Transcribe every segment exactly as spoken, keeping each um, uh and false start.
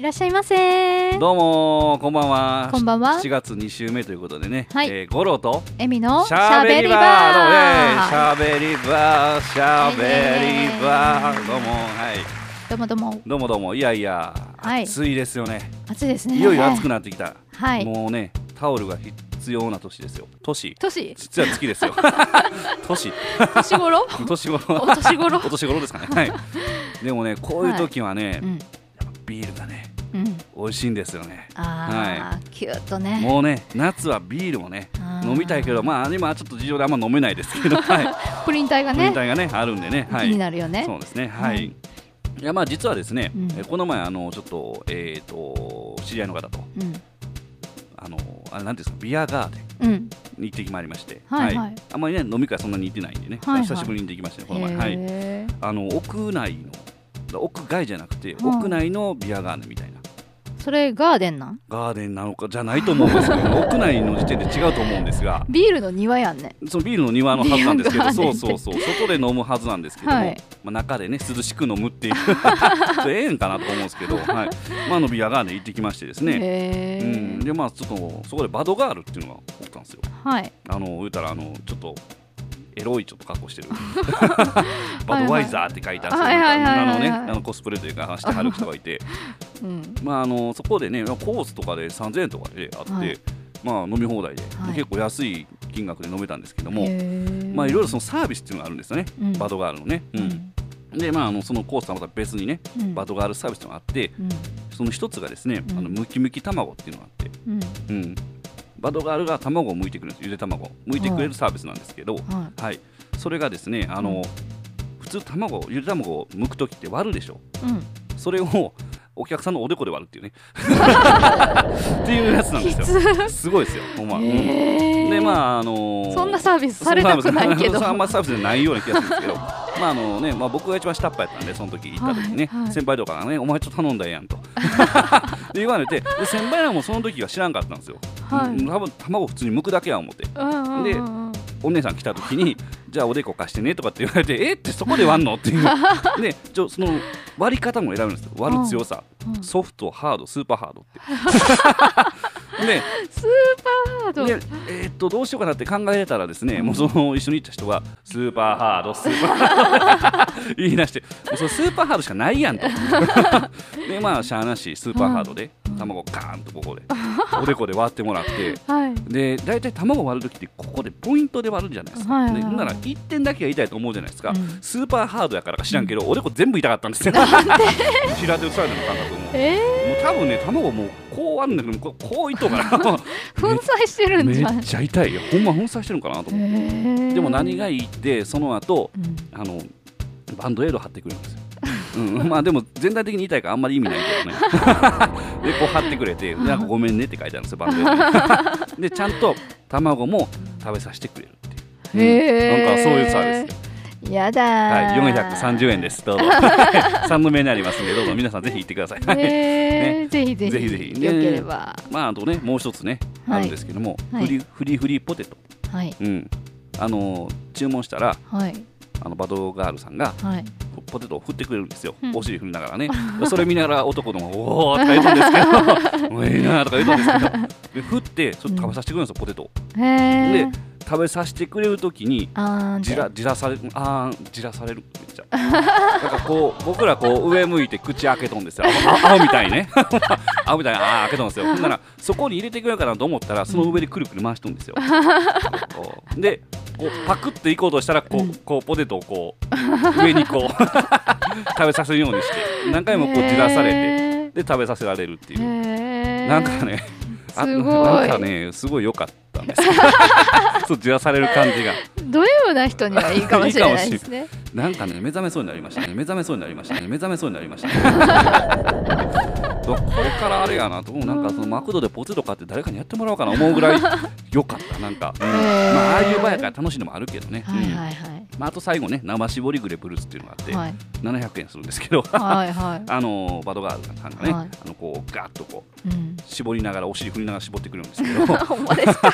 いらっしゃいませ。 どうもこんばんは。 こんばんは。 しちがつに週目ということでね、 はい、 えー、ゴロとエミのしゃべりバー、しゃべりバー、しゃべりバー、どうも、はい、 どうもどうもどうもどうも。いやいや、はい、暑いですよね。 暑いですね。 いよいよ暑くなってきた、 はい、 もうねタオルが必要な年ですよ。年年実は月ですよ年年頃年頃お年頃お年頃ですかね、はい、でもねこういう時はね、はい、うん、ビールがね、うん、美味しいんですよね。 あ、はい、キューッとね。 もうね夏はビールもね飲みたいけど、まあ今はちょっと事情であんま飲めないですけど、はい、 プリン体がねプリン体がねあるんでね、はい、 気になるよね。 そうですね、はい、はい、いやまあ実はですね、うん、えこの前あのちょっとえっ、ー、と知り合いの方と、うん、あのあれなんていうんですか、ビアガーデンに行ってまいりまして、うん、はいはい、あんまりね飲み会そんなに行ってないんでね、はいはい、久しぶりに行ってきましたねこの前、はい、あの屋内の屋外じゃなくて、うん、屋内のビアガーデンみたいな。 それガーデンなん？ ガーデンなのかじゃないと思うんですけど屋内の時点で違うと思うんですが、 ビールの庭やんね。 そのビールの庭のはずなんですけど、そうそうそう、外で飲むはずなんですけども、はい、まあ、中でね涼しく飲むっていうそれええんかなと思うんですけど、はい、まあ、あのビアガーデン行ってきましてですね、へー、うん、でまあちょっとそこでバドガールっていうのがおったんですよ。はい、あの言うたらあのちょっとエロいちょっと格好してるバドワイザーって書いてあるあのねあのコスプレというかしてはる人がいて、うん、まああのそこでねコースとかでさんぜんえんとかであって、はい、まあ飲み放題で、はい、結構安い金額で飲めたんですけども、まあいろいろそのサービスっていうのがあるんですよね、うん、バドガールのね、うんうん、でまああのそのコースとはまた別にね、うん、バドガールサービスっていうのがあって、うん、その一つがですね、うん、あのムキムキ卵っていうのがあって、うんうん、バドガールが卵を剥いてくれるんです。ゆで卵剥いてくれるサービスなんですけど、はいはい、それがですねあの、うん、普通卵ゆで卵を剥くときって割るでしょ、うん、それをお客さんのおでこで割るっていうねっていうやつなんですよ。すごいですよほんま、うん、でまああのー、 そんなサービスされたくないけどあんまサービスじゃないような気がするんですけどまああのねまあ、僕が一番下っ端やったんでその時行った時にね、はいはい、先輩とかがねお前ちょっと頼んだやんとで言われて、で先輩らもその時は知らんかったんですよ、はい、多分卵普通に剥くだけや思って、でお姉さん来た時にじゃあおでこ貸してねとかって言われてえってそこで割んのっていうでちょその割り方も選ぶんですよ。割る強さ、うん、ソフトハードスーパーハードってでスーパーハードで、えー、っとどうしようかなって考えたらですね、うん、もうその一緒に行った人がスーパーハードスーパーハード言い出してもうそのスーパーハードしかないやんとでまあしゃあなしスーパーハードで、うん、卵ガーンとここでおでこで割ってもらって、はい、でだいたい卵割るときってここでポイントで割るじゃないですか、はいはいはい、でならいってんだけが痛いと思うじゃないですか、うん、スーパーハードやからか知らんけど、うん、おでこ全部痛かったんですよ平手打ちされたの感覚も、えー、もう多分ね卵もうこう割るんだけどこう、こういっとうかな粉砕してるんじゃん。 めっちゃ痛いよほんま粉砕してるんかなと思って、えー、でも何がいいってその後、うん、あのバンドエイド貼ってくるんですようん、まあでも全体的に痛いからあんまり意味ないけどねでこう貼ってくれてなんかごめんねって書いてあるんですよバンドエイドでちゃんと卵も食べさせてくれるっていう、うん、なんかそういうサービスでやだー、 はい、よんひゃくさんじゅうえんですどうぞさんの目にありますんでどうぞ皆さんぜひ行ってください、 えーね、ぜひぜひぜひぜひ、ね、 よければまああとねもう一つね、はい、あるんですけども、はい、フリフリフリポテト、はいうん、あの注文したら、はい、あのバドガールさんが、はい、ポテトを振ってくれるんですよ、うん、お尻振りながらねそれ見ながら男の子おーとか言うんですけどもういいなとか言うんですけどで振ってちょっと食べさせてくれるんですよ、うん、ポテトを。へー。で食べさせてくれるときにじらじらされるあーじらされるめっちゃなんかこう僕らこう上向いて口開けとんですよ青みたいにね青みたいにあー開けとんですよ。ほんならそこに入れてくれるかなと思ったらその上でくるくる回しとんですよでこうパクっていこうとしたらこう、うん、こうポテトをこう上にこう食べさせるようにして何回もこうじらされてで食べさせられるっていうなんかねあすごいなんかねすごい良かったんですそうじらされる感じがどういうような人にはいいかもしれないですねなんかね目覚めそうになりましたね目覚めそうになりましたね目覚めそうになりましたねこれからあれやなと思うなんかそのマクドでポテト買って誰かにやってもらおうかな思うぐらい良かったなんか、うんまあ、ああいう場やから楽しいのもあるけどね、はいはいはいまあ、あと最後ね生搾りグレプルーツっていうのがあって、はい、ななひゃくえんするんですけどはいはい、あのバドガールさんがね、はい、あのこうガッとこう、うん、絞りながらお尻振りながら絞ってくるんですけどほんまですか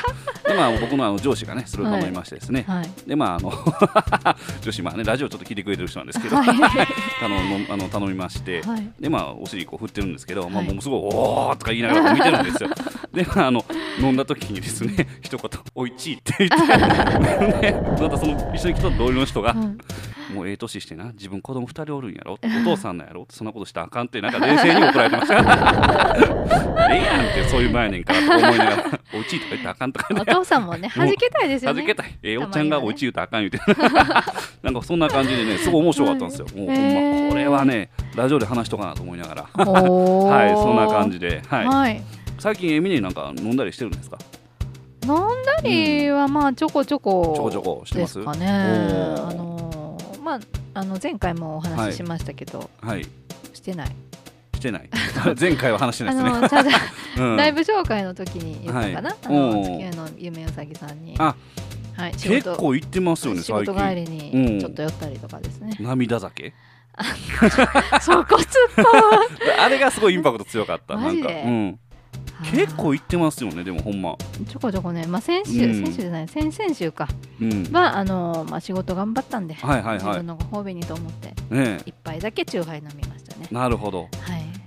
でまあ僕のあの上司がねそれを頼みましてですね、はい、でまああの上司まあねラジオちょっと聞いてくれてる人なんですけど、はい、あのあの頼みまして、はい、でまあお尻こう振ってるんですけど、はい、まあもうすごいおーとか言いながら見てるんですよ。でまああの飲んだ時にですね一言おいちいって言ってね、またその一緒に来た同僚の人が、うん、もうええ年してな自分子供ふたりおるんやろお父さんなんやろそんなことしたらあかんってなんか冷静に怒られてました。ええやんってそういう前やねんからと思いながらおいちいとか言ったらあかんとかね。 お父さんもね弾けたいですよね。 弾けたいええおっちゃんがおいちい言うたらあかん言うてなんかそんな感じでねすごい面白かったんですよ。もうほんまこれはねラジオで話しとかなと思いながらはいそんな感じで、はいはい、最近エミネなんか飲んだりしてるんですか？ 飲んだりはまあちょこちょこちょこちょこしてますですかね。あのー、まああの前回もお話ししましたけど、はいはい、してないしてない前回は話してないですね。 あのただ、うん、ライブ紹介の時に言ったかな、はい、あの地球の夢うさぎさんにあ、はい、結構行ってますよね。 仕事帰りにちょっと寄ったりとかですね、うん、 涙酒そこつっぱあれがすごいインパクト強かったマジでなんか、うん、結構行ってますよね。でもほんまちょこちょこね、まあ、先週、うん、先週じゃない先々週か、うん、はあのーまあ、仕事頑張ったんで、はいはいはい、自分のご褒美にと思って、ね、一杯だけチューハイ飲みましたね。 なるほど、はい、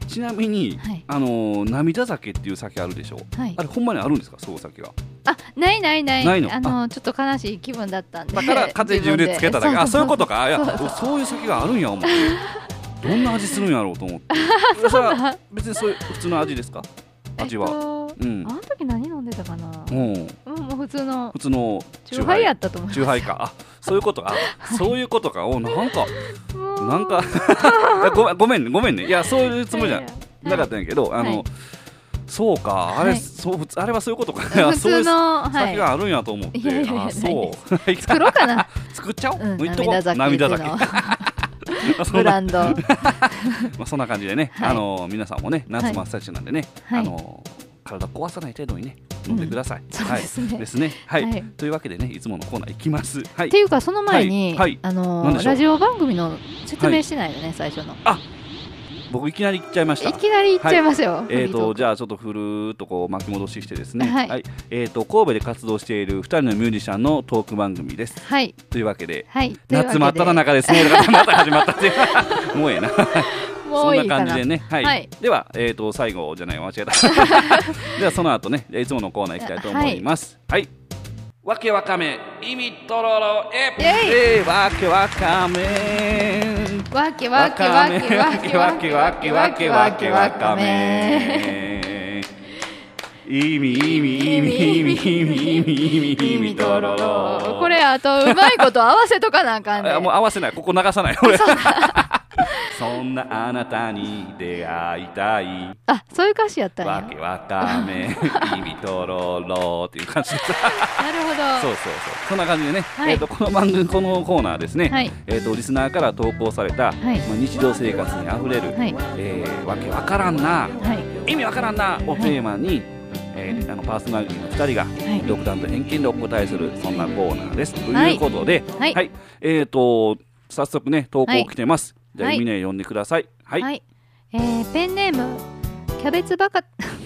ちなみに、はい、あのー、涙酒っていう酒あるでしょ、はい、あれほんまにあるんですか？そう酒があないないないないのあのー、ちょっと悲しい気分だったんでだから家庭中でつけただけあそういうことかいやそうそうそういう酒があるんや思ってどんな味するんやろうと思ってそれは別にそういう普通の味ですか？味は、えっとうん、 あの時何飲んでたかな。うん、もう普通の普通のチューハイやったと思います。 チューハイかあそういうことかそういうことかおなんかなんかご, ごめんねごめんねいやそういうつもりじゃなかったんやけど、はい、あの、はい、そうかあれ、はい、そうあれはそういうことか普通の酒があるんやと思って、はい、あそう作ろうかな作っちゃおう、うん、 涙酒涙酒ブランドまあそんな感じでね、はい、あの皆さんもね夏真っ最中なんでね、はい、あの体壊さない程度にね飲んでください、うん、 そうですね、 はい、ですね、はい、はい、というわけでねいつものコーナー行きます、はい、 っていうかその前に、はいはい、あのー、ラジオ番組の説明してないよね、はい、最初のあ僕いきなり言っちゃいました。 いきなり言っちゃいますよ、 はい、えーとじゃあちょっとふるーっとこう巻き戻ししてですね、はいはい、えーと神戸で活動しているふたりのミュージシャンのトーク番組です、はい、というわけで、はい、夏真っ只中ですねだからまた始まったっていうもうええなそんな感じでね、はいはい、では、えーと最後じゃない間違えたではその後ねいつものコーナー行きたいと思います。はい、はい、わけわかめ意味とろろええわけわかめわけわけわけわけわけわけわけわけわかめ意味意味意味意味意味意味意味とろろこれあとうまいこと合わせとかなあかんねもう合わせないここ流さない俺そんなあなたに出会いたいあそういう歌詞やったんやわけわかめ意味とろろっていう感じでなるほどそうそうそうそんな感じでね、はい、えー、とこの番組このコーナーですね、はい、えー、とリスナーから投稿された、はい、まあ、日常生活にあふれる、はい、えー、わけわからんな、はい、意味わからんなをテーマに、はい、えー、あのパーソナリティのふたりが、はい、独断と偏見でお答えするそんなコーナーです、はい、ということで、はいはい、えー、と早速ね投稿来てます、はい、じゃあ、はい、みね読んでください。はい。はい、 えー、ペンネームキャベツバカ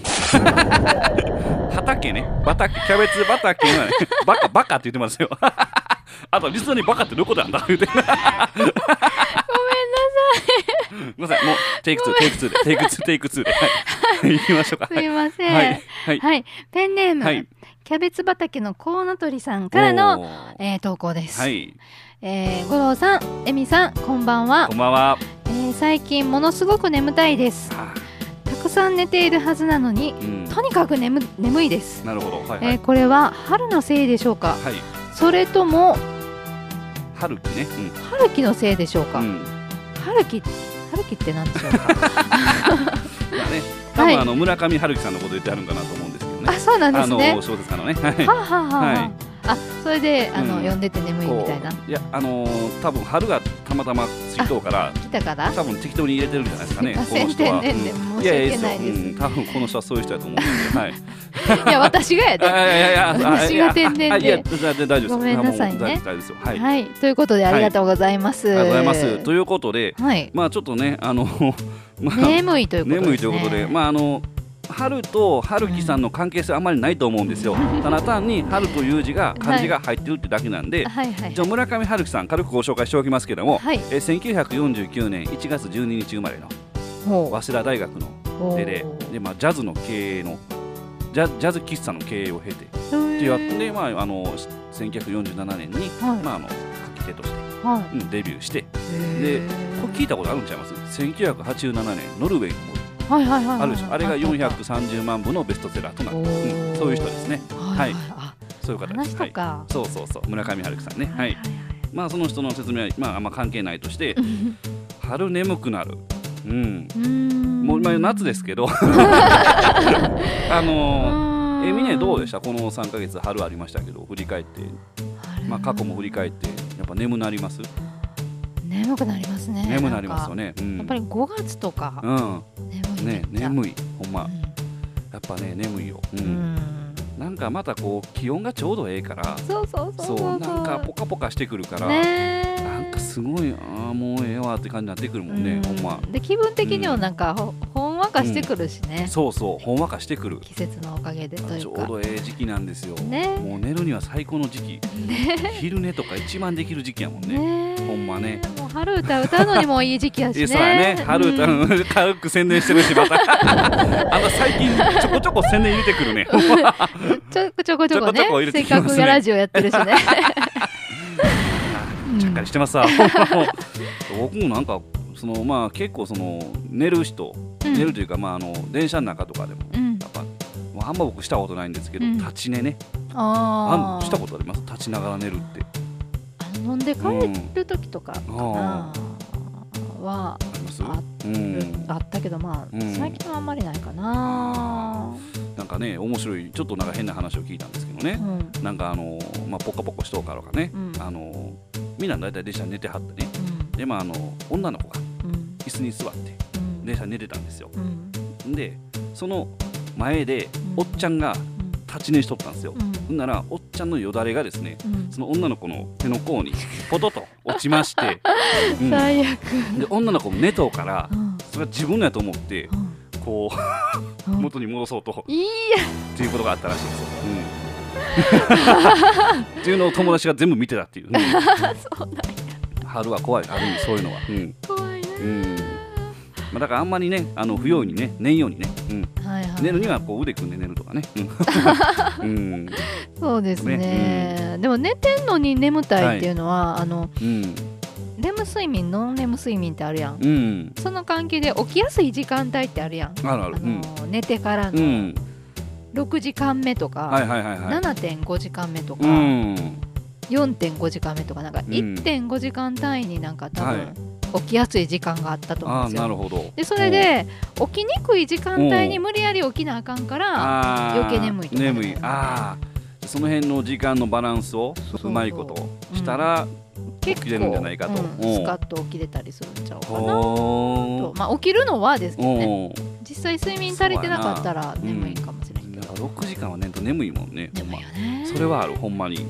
畑ね。畑キャベツ畑の、ね、バカバカって言ってますよ。あとリスナーにバカってどういうことなんだ言って。ごめんなさい。ごめんなさい。もうテイクツーテイクツーでテイクツーテイクツーで、はい、行きましょうか。 すいません。はい。はい。はい、ペンネーム、はい、キャベツ畑のコウノトリさんからの、えー、投稿です。はい。えー、五郎さん、エミさん、こんばんは。 こんばんは。 えー、最近ものすごく眠たいです。たくさん寝ているはずなのに、うん、とにかく 眠, 眠いです。 なるほど。はいはい、 えー、これは春のせいでしょうか。はい、それとも春樹ね、うん、 春樹のせいでしょうか。うん、春樹春樹って何でしょうか。まあね、多分、はい、あの村上春樹さんのこと言ってあるんかなと思うんですけどね。 あ、そうなんですね。 あの小説家のね。はい。 はあ、はあはあ、はい。あ、それであの、うん、読んでて眠いみたいな。 いや、あのー、多分春がたまたまつきとうから来たから多分適当に入れてるんじゃないですかね。 この人は、うん、申し訳ないです。 うん、多分この人はそういう人だと思うんで、はい。 いや、私がやで。 いやいやいや、 私が天然で。 いや、大丈夫です。 ごめんなさいね。 大丈夫ですよ。はい。 はい。ということでありがとうございます。 はい、ありがとうございます。ということで、はい、まあちょっとね、あの、まあ、 眠いということですね。 眠いということで、まああの春と春樹さんの関係性はあまりないと思うんですよ。ただ単に春という字が漢字が入ってるってだけなんで、はいはいはい、じゃあ村上春樹さん軽くご紹介しておきますけども、はい、えせんきゅうひゃくよんじゅうきゅうねんいちがつじゅうににち生まれの早稲田大学の出でで、まあ、ジャズの経営のジ ャ, ジャズ喫茶の経営を経てってやって、まあ、あのせんきゅうひゃくよんじゅうななねんに、はいまあ、あの書き手として、はいうん、デビューしてでこれ聞いたことあるんちゃいます？せんきゅうひゃくはちじゅうななねんノルウェーの森はいはいはいはい、あるでしょ。あれがよんひゃくさんじゅうまんぶのベストセラーとなって、うん、そういう人ですね。はい、はい、あそういう方です。はい、そうそうそう村上春樹さんね。はい、はいはい、まあその人の説明はまああんま関係ないとして春眠くなる。うん。うーんもう今夏ですけどあのー、えみねどうでした？このさんかげつ春ありましたけど振り返ってまあ過去も振り返ってやっぱ眠なります？ 眠くなりますね。 眠なりますよね、 うん、やっぱりごがつとか、うん、眠いね眠いほんま、うん、やっぱね眠いよ、うんうん、なんかまたこう気温がちょうどええからそうそうそうそうそうなんかポカポカしてくるから、ね、なんかすごいあもうええわって感じになってくるもんね、うん、ほんまで気分的にはなんか、うん、ほんわかしてくるしね、 うん、そうそうほんわかしてくる季節のおかげでというかちょうどええ時期なんですよ、ね、もう寝るには最高の時期、ね、昼寝とか一番できる時期やもんね、ねほんまねもう春歌歌うのにもいい時期やしねそうやね春歌、うん、軽く宣伝してるしまたあの最近ちょこちょこ宣伝入れてくるねちょこちょこちょこねちょこちょこ入れてきますねせっかくラジオやってるしねちゃっかりしてますさ僕もなんかそのまあ結構その寝る人、うん、寝るというかまああの電車の中とかでも、うん、やっぱあんま僕したことないんですけど、うん、立ち寝ねああしたことあります立ちながら寝るって飲んで帰る時とかかな、うん、は あ, あ, うん、あったけどまあ、うん、最近はあんまりないかな。 なんかね面白いちょっとなんか変な話を聞いたんですけどね、うん、なんかあのまあポカポカしとうからかね、うん、あのみんな大体電車に寝てはってね、うん、でまああの女の子が椅子に座って、うん、電車に寝てたんですよ、うん、でその前でおっちゃんが立ち寝しとったんですよ、うんほんならおっちゃんのよだれがですね、うん、その女の子の手の甲にポトッと落ちまして、 うん、最悪で女の子も寝とうから、うん、それは自分のやと思って、うん、こう、うん、元に戻そうといいやっていうことがあったらしいですよ、うん、っていうのを友達が全部見てたっていう、うん、そうなんや春は怖いある意味そういうのは、うん、怖いね、うんまあ、だからあんまりねあの不用意にね寝んようにね、うんはいはい、寝るにはこう腕組んで寝るとかね、うん、 そうです ね, ね、うん、でも寝てんのに眠たいっていうのは、はい、あの、うん、レム睡眠ノンレム睡眠ってあるやん、うん、その関係で起きやすい時間帯ってあるやんあるある、あの、うん、寝てからの、うん、ろくじかんめとか、はいはいはいはい、ななてんごじかんめとか、うん、よんてんごじかんめとかなんか いってんごじかん単位になんか多分、はい起きやすい時間があったと思うんですよ。あなるほどでそれで起きにくい時間帯に無理やり起きなあかんから余計眠いとか、ね、 眠いあその辺の時間のバランスをうまいことしたら、うん、起きれるんじゃないかと、 うん、スカッと起きれたりするんちゃうかなと、まあ、起きるのはですけどね実際睡眠足りてなかったら眠いかもしれないけど、 うん、ろくじかんは寝んと眠いもんね眠いよねそれはあるほんまに、うん、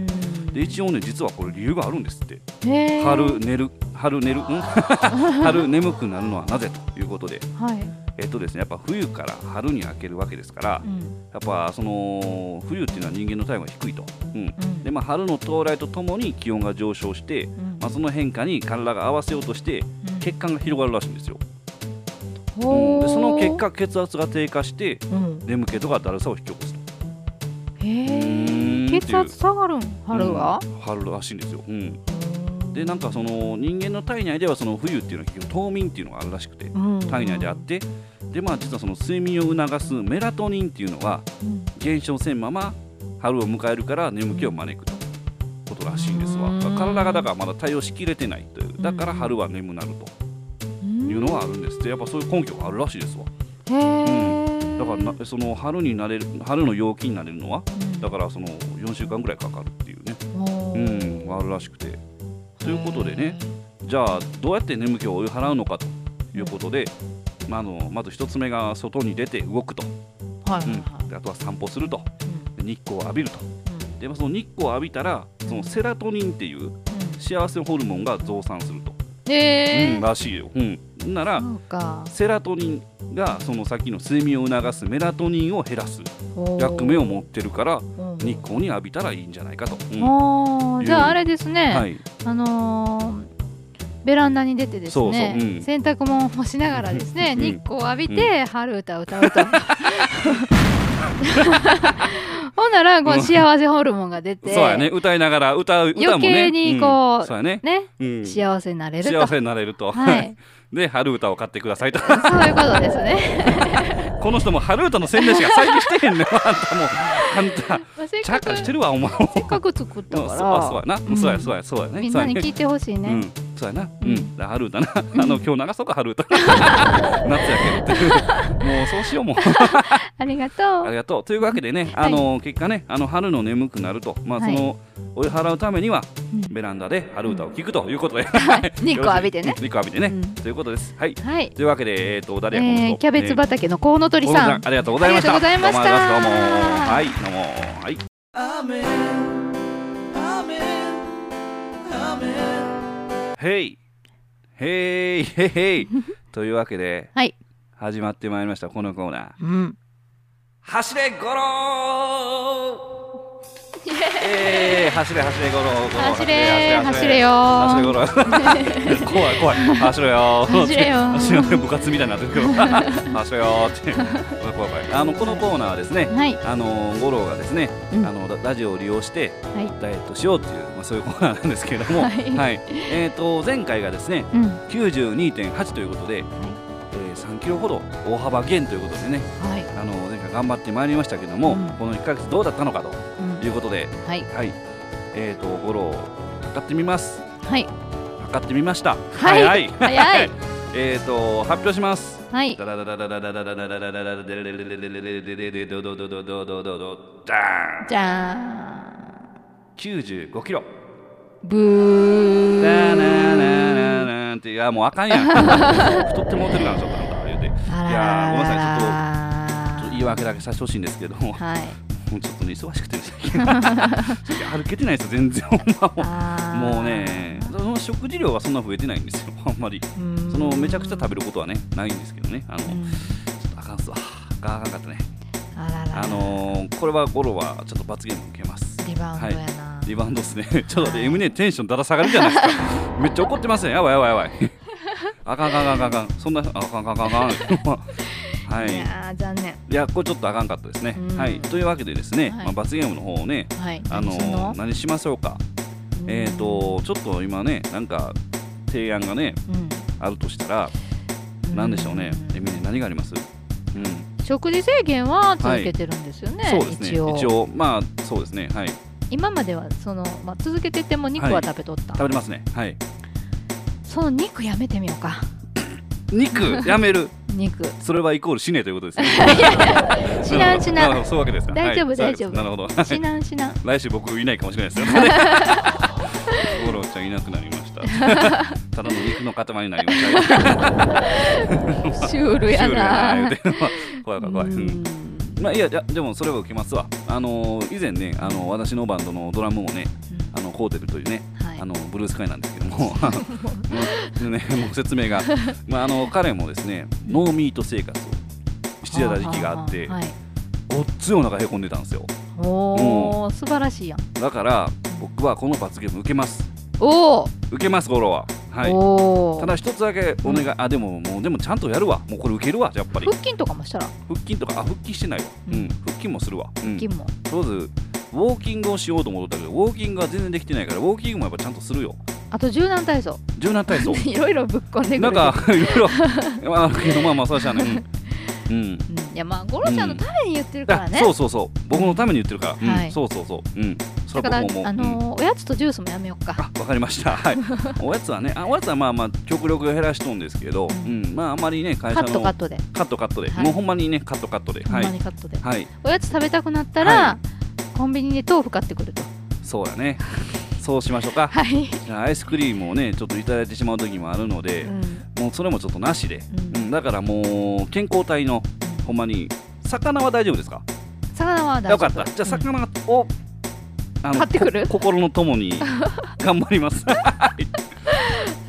で一応ね実はこれ理由があるんですって春寝る春寝るん春眠くなるのはなぜということで、はいえっとですね、やっぱ冬から春に明けるわけですから、うん、やっぱその冬っていうのは人間の体温が低いと、うんうんでまあ、春の到来とともに気温が上昇して、うんまあ、その変化に体が合わせようとして、うん、血管が広がるらしいんですよ、うん、でその結果血圧が低下して、うん、眠気とかだるさを引き起こすとへー血圧下がるん春は、 うん、春らしいんですよ、うんでなんかその人間の体内ではその冬っていうのは結局冬眠っていうのがあるらしくて、うん、体内であってでまあ実はその睡眠を促すメラトニンっていうのが減少せんまま春を迎えるから眠気を招くということらしいんですわ。体がだからまだ対応しきれてないというだから春は眠なるというのはあるんですってやっぱそういう根拠があるらしいですわ。へー、うん、だからなその春になれる春の陽気になれるのは、うん、だからそのよんしゅうかんぐらいかかるっていうね、うん、あるらしくてということでねじゃあどうやって眠気を追い払うのかということで、まあ、あのまず一つ目が外に出て動くと、はいはいはいうん、であとは散歩すると、うん、日光を浴びると、うん、でその日光を浴びたらそのセラトニンっていう幸せホルモンが増産すると、 へー、 うん、らしいよ。うんならセラトニンがそのさっきの睡眠を促すメラトニンを減らす役目を持ってるから日光に浴びたらいいんじゃないかと、 うん、じゃああれですね、はい、あのー、ベランダに出てですねそうそう、うん、洗濯物を干しながらですね、うん、日光を浴びて、うん、春歌を歌うとほんならこう幸せホルモンが出て、 そうやね、歌いながら歌う歌もね余計にこう、うん、 そうやね、 ね、うん、幸せになれると幸せになれると、はい、で春歌を買ってくださいとそういうことですねこの人も春歌の宣伝しか最近してへんねんあんたもうあんたちゃっかしてるわお前せっかく作ったから、うん、 そうやな、うん、そうやそうやそうやね、 みんなに聞いてほしいね、うん、 そうやな、うん、うん、春歌なあの今日流そうか春歌夏やけどってもうそうしようもうありがとうありがとうというわけでね、あの、はい、結果ねあの春の眠くなると、まあその、はい、追い払うためには、うん、ベランダで春歌を聴くということで、 日光浴びてね日光浴びてね、うん、ということです、はい、 はい、 というわけで、えー、と誰や、 えー、キャベツ畑のコウノトリさん、えー、 ありがとうございました。 ありがとうございました。 どうもはいどうもはい。アメンアメンアメンヘイヘイヘイヘイというわけで、はい、始まってまいりましたこのコーナー、うん、走れゴローえー、走れ走れゴロ走れ走れよ走れゴロ怖い怖い走れよ走れよ走れよ部活みたいになってるけど走れよって怖い怖い。あのこのコーナーはですね、はい、あのゴロがですね、うん、あのラジオを利用して、はい、ダイエットしようっていう、まあ、そういうコーナーなんですけれども、はいはい、えー、と前回がですね、うん、きゅうじゅうにてんはち ということで、はい、えー、さんキロほど大幅減ということでね、はい、あの前回頑張ってまいりましたけども、うん、このいっかげつどうだったのかということで、はい、はい、えーとゴロを測ってみます。はい、測ってみました。 はい、早い早いえーと発表します。 はい。じゃーん。 きゅうじゅうごキロ。 ブー。 だななななって、いやもうあかんやん。太ってもうてるからちょっとなんか言うて。いやごめんなさい、ちょっと言い訳だけさせてほしいんですけども。はい。もうちょっとね忙しくて最近歩けてないですよ全然もうね、その食事量はそんな増えてないんですよあんまり。そのめちゃくちゃ食べることはねないんですけどね、あのちょっとあかんすわがあかんかったね。あらら、あのー、これはゴロはちょっと罰ゲーム受けます。 リバウンドやな、はい、 リバウンドですねちょっとエムねテンションだだ下がるじゃないですかめっちゃ怒ってますね。やばいやばいやばいあかんあかんあかんあかんそんなあかんあかんあかんあかんはい、いや残念。 いやこれちょっとあかんかったですね、はい、というわけでですね、はい、まあ、罰ゲームの方をね、はい、あのー、何しましょうか。えーとちょっと今ねなんか提案がね、うん、あるとしたら何でしょうね。エミネ何があります？うん、 食事制限は続けてるんですよね、はい、 そうですね、一応、一応まあそうですね、はい、 今まではその、まあ、続けてても肉は食べとった、 はい、食べれますね、はい、 その肉やめてみようか肉やめる肉それはイコール死ねということですね死なん死なんそういうわけですか。 大丈夫、 はい、 大丈夫、 なるほど死なん死なん来週僕いないかもしれないですよゴロちゃんいなくなりましたただの肉の塊になりましたシュールやな怖い怖い怖い、うん、まあいやいやでもそれは受けますわ。あのー、以前ねあの私のバンドのドラムもね、うん、あのコーテルというね、はい、あのブルースカイなんですけどももう、ね、もう説明が、まあ、あの彼もですねノーミート生活をしてた時期があって、はい、ごっついお腹へこんでたんですよ。 おー、素晴らしいやん。 だから僕はこの罰ゲーム受けます。 おー、 受けますゴロは、はい、おただ一つだけお願い、うん、あでももうでもちゃんとやるわ。もうこれ受けるわ。やっぱり腹筋とかもしたら腹筋とかあ腹筋してないわ、うんうん、腹筋もするわ、 腹筋も、 うん、とりあえずウォーキングをしようと思ったけどウォーキングは全然できてないからウォーキングもやっぱちゃんとするよ。 あと柔軟体操柔軟体操いろいろぶっこんでくるなんかいろいろまあまあまあそうしたね、うんうん、 いやまあゴロちゃんのために言ってるからね、 うん、そうそうそう僕のために言ってるから、うんはい、そうそうそう、うん、 だからあのー、おやつとジュースもやめようか。 あわかりました、はい、おやつはねあおやつはまあまあ極力減らしとんですけど、うんうん、まああまりね会社のカットカットでカットカットで、はい、もうほんまにねカットカットでほんまにカットで、はい、おやつ食べたくなったら、はい、コンビニで豆腐買ってくると。 そうやねそうしましょうか、はい、じゃあアイスクリームをねちょっといただいてしまう時もあるので、うん、もうそれもちょっとなしで、うんうん、だからもう健康体の、うん、ほんまに魚は大丈夫ですか？ 魚は大丈夫。 よかった。じゃあ魚を、うん、あの買ってくる心の友に頑張りますは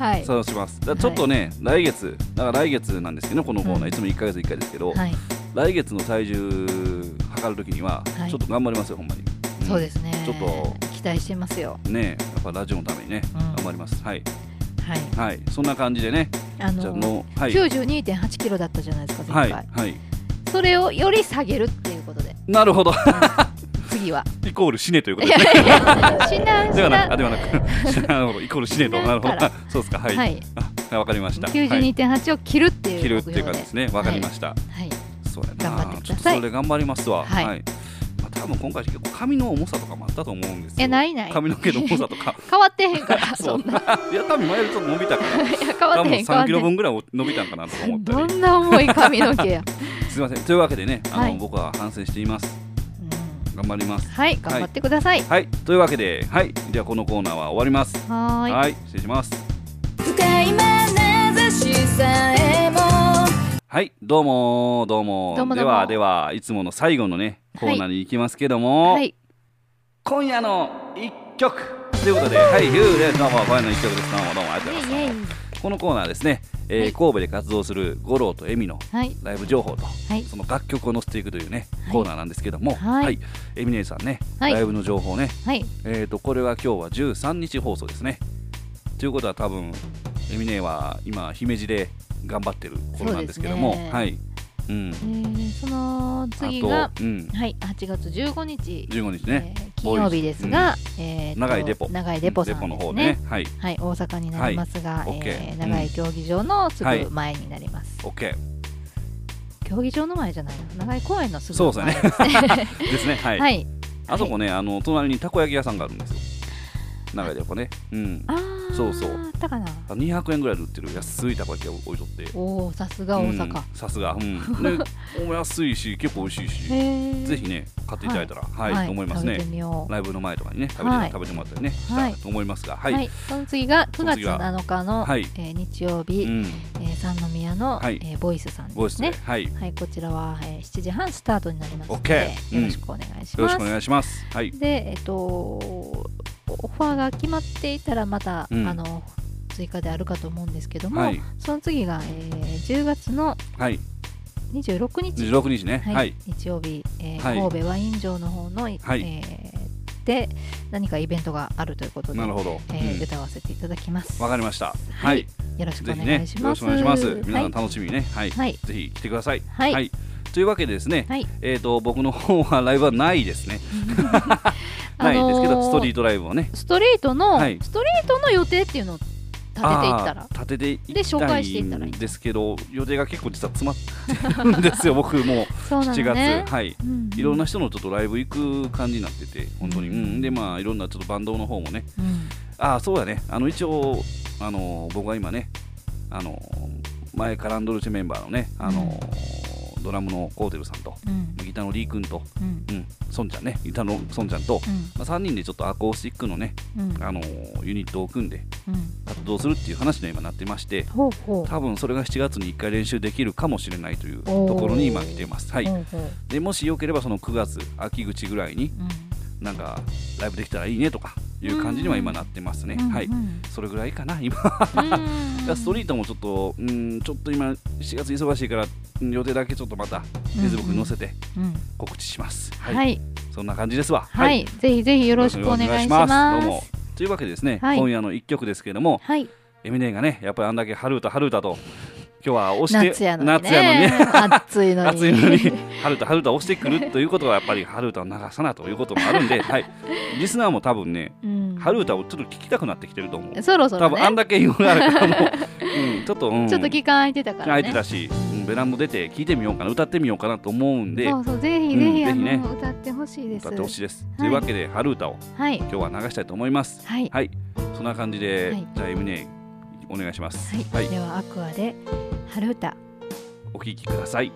はい、 そうします。だちょっとね、はい、来月だから来月なんですけどこのコーナー、うん、いつもいっかげついっかいですけど、はい、来月の体重測るときにはちょっと頑張りますよ、ほんまに、 うん、そうですね、 ちょっと期待してますよね。やっぱラジオのためにね、うん、頑張ります。はいはい、 はい、そんな感じでね、 あのじゃあもう、はい、 きゅうじゅうにてんはちキロだったじゃないですか前回、 はいはい、 それをより下げるっていうことで。 なるほど、うん、 次はイコール死ねということですね。 いやいや死なではなく、ではなくなるほど、イコール死ねと、なるほど、そうですか、はい、はい、あ、わかりました。 きゅうじゅうにてんはちを切るっていう、 切るっていう感じですね。わかりました。はい、そうやな、 頑張ってください。 ちょっとそれ頑張りますわ。 はい、 はい、まあ、多分今回結構髪の重さとかもあったと思うんですよ。 え、ないない、 髪の毛の重さとか変わってへんからそんな。 いや、多分前よりちょっと伸びたからいや変わってへん、 多分さんキロぶんぐらい伸びたんかなと思ったり。 どんな重い髪の毛やすいません。というわけでね、あの、 はい、僕は反省しています。頑張ります。 はい、頑張ってください。 はい、はい、というわけで、はい、じゃあこのコーナーは終わります。 はい、 はい、失礼します。 深い眼差しさえも。 はい、どうもどうも。 どうもどうも。 ではではいつもの最後のねコーナーに行きますけども、はい、今夜の一曲ということで、はい、ヒューです。どうも今夜の一曲です。どうもどうもありがとうございます。このコーナーですね、えーはい、神戸で活動する五郎と恵美のライブ情報と、はい、その楽曲を載せていくというね、はい、コーナーなんですけども、はいはい、恵美姉さんね、はい、ライブの情報ね、はい、えーとこれは今日はじゅうさんにち放送ですね。ということは多分恵美姉は今姫路で頑張ってる頃なんですけども、ね、はい、うん、えー、その次が、うん、はい、はちがつじゅうごにち、 じゅうごにちね、 えー、金曜日ですが、うん、えー、 長いデポ、 長いデポさんですね、 デポの方ね、はい、 はい、大阪になりますが、はい、えー、長い競技場のすぐ前になります。 オッケー。 競技場の前じゃないの、長い公園のすぐ前ですね。 そうですね。ですね、はい。 はい、 あそこね、あの隣にたこ焼き屋さんがあるんですよ。長いデポね、うん、 あそうそう、 あったかな、 にひゃくえんぐらいで売ってる安いたこ焼きを置いとって、 おお、さすが大阪、 さすが、うん、でお安いし結構美味しいし、ぜひね買っていただいたら、はい、はい、と思いますね。ライブの前とかにね食べて、はい、食べてもらったりね、はい、したと思いますが、はい、はい、 その次がくがつなのかの、 はい、 えー、日曜日、うん、えー、三宮の、はい、えー、ボイスさんですね。 はい、 はい、こちらは、えー、しちじはんスタートになりますので、よろしくお願いします。 よろしくお願いします。はい、 で、えっとオファーが決まっていたらまた、うん、あの追加であるかと思うんですけども、はい、その次が、えー、じゅうがつのにじゅうろくにち、 にじゅうろくにちね、 はいはい、日曜日、えーはい、神戸ワイン場の方の、はい、えー、で何かイベントがあるということで、 なるほど、 えーうん、歌わせていただきます。 わかりました。 はい、はい、よろしくお願いします。 ぜひね、よろしくお願いします。皆さん楽しみにね、はい、はい、ぜひ来てください。はい、はい、というわけでですね、はい、えーと僕の方はライブはないですね。ないですけど、ストリートライブをね、 ストリートの、はい、ストリートの予定っていうのを立てていったら、 立てていで紹介していったらいいんですけど、予定が結構実は詰まってるんですよ。僕もしちがつ、ね、はい、うんうん、いろんな人のちょっとライブ行く感じになってて、本当に、うんうん、でまあいろんなちょっとバンドの方もね、うん、ああそうだね、あの一応あの僕が今ね、あの前カランドルチェメンバーのね、あの、うん、ドラムのコーテルさんと、うん、ギターのリー君と、うんうん、ソンちゃんね、ギターのソンちゃんと、うん、まあ、さんにんでちょっとアコースティックのね、うん、あのユニットを組んで活動するっていう話に今なってまして、うん、多分それがしちがつにいっかい練習できるかもしれないというところに今来てます。はい、でもしよければそのくがつ秋口ぐらいに、うん、なんかライブできたらいいねとかいう感じには今なってますね。うん、はい、うん、それぐらいかな今。ストリートもちょっと、うん、ちょっと今しちがつ忙しいから予定だけちょっとまたフェイスブックに載せて告知します。はい、はい、そんな感じですわ。 はい、はい、ぜひぜひよろしくお願いします。 どうも。というわけでですね、はい、今夜のいっきょくですけれども、はい、エミネがねやっぱりあんだけ春歌春歌と今日は押して夏やのにね、夏やのに暑いのに暑いのに春歌春歌押してくるということはやっぱり春歌を流さなということもあるんで、はい、リスナーも多分ね、うん、春歌をちょっと聞きたくなってきてると思う。 そろそろ、ね、 多分あんだけ言われたらもう、うん、ちょっと、うん、 ちょっと期間空いてたからね、 空いてたし、うん、ベランダ出て聞いてみようかな、歌ってみようかなと思うんで、 そうそう、ぜひぜひ、うん、ぜひね、歌ってほしいです。 歌ってほしいです、はい、というわけで春歌を、はい、今日は流したいと思います。はい、はい、そんな感じで、はい、じゃあエミネお願いします。 はいはい、ではアクアで春歌お聴きください。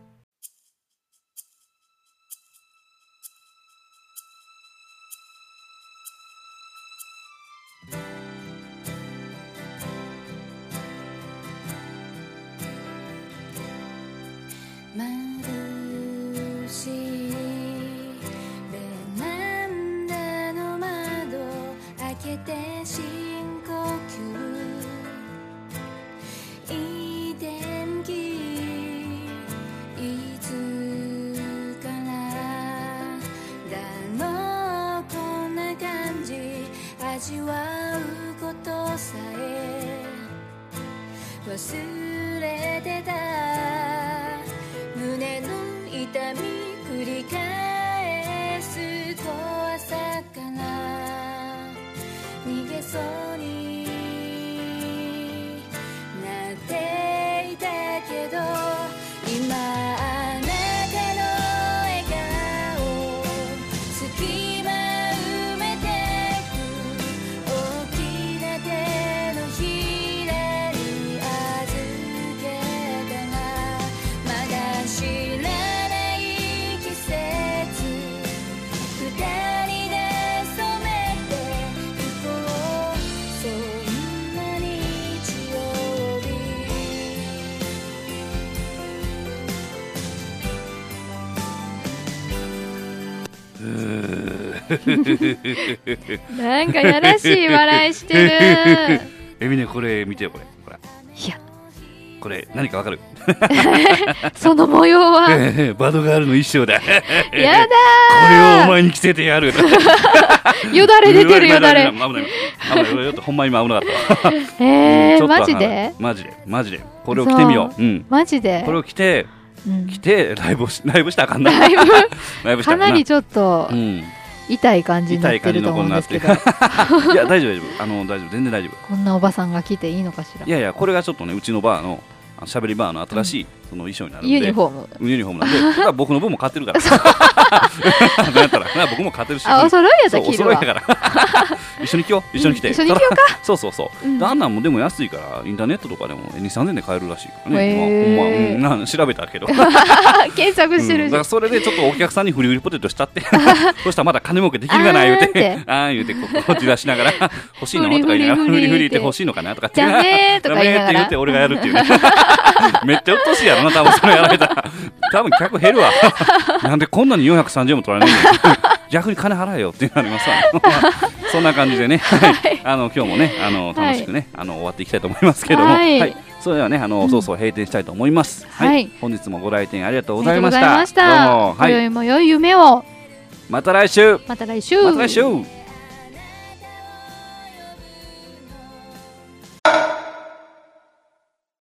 眩しいベランダの窓開けて深呼吸忘れてた胸の痛み繰り返すと朝から逃げそうになっていたけど今あなたの笑顔隙間埋めてく大きな手のひらに預けたがまだ知らない季節二人で染めてゆこうそんな日曜日なんかやらしい笑いしてるえみねこれ見てよこれほらいやこれ何かわかるその模様はバドガールの衣装だやだーこれをお前に着せてやるよだれ出てるよだれ危ない危ない危ないほんまに今危なかったえー、マジでマジでマジでこれを着てみよう、うん、 マジでこれを着て、うん、着てライブしライブしたらあかんなライブライブしたらかなりちょっと、うん痛い感じになってると思うんですけどいや大丈夫大丈夫あの大丈夫全然大丈夫こんなおばさんが来ていいのかしらいやいやこれがちょっとねうちのバーのしゃべりバーの新しい、うん、その衣装になるんでユニフォームユニフォームなんでだから僕の分も買ってるからなんやったら僕も買ってるしあお揃いやったら着るわお揃いやから一緒に着よう一緒に着て、 うん、一緒に着ようかそうそうそう、うん、あんなんもでも安いからインターネットとかでもに、さんぜんえんで買えるらしいからね、まあほんま、うん、調べたけど検索してる、うん、 だからそれでちょっとお客さんにフリフリポテトしたってそしたらまだ金儲けできるかな言うてあー言うてこうじらしながら欲しいのとか言いながらフリフリって欲しいのかなとかってダメーとか言いながらダメーって言って俺がやるっていうねめっちゃうっとうしいやろな多分それやられたら多分客減るわなんでこんなによんひゃくさんじゅうえんも取られるの逆に金払えよってなりますわそんな感じでね、はい、あの今日もねあの楽しくね、はい、あの終わっていきたいと思いますけども、はいはい、それではねあの、うん、そうそう閉店したいと思います、はいはい、本日もご来店ありがとうございました。 どうも、はい、今宵も良い夢を。 また来週また来週また来週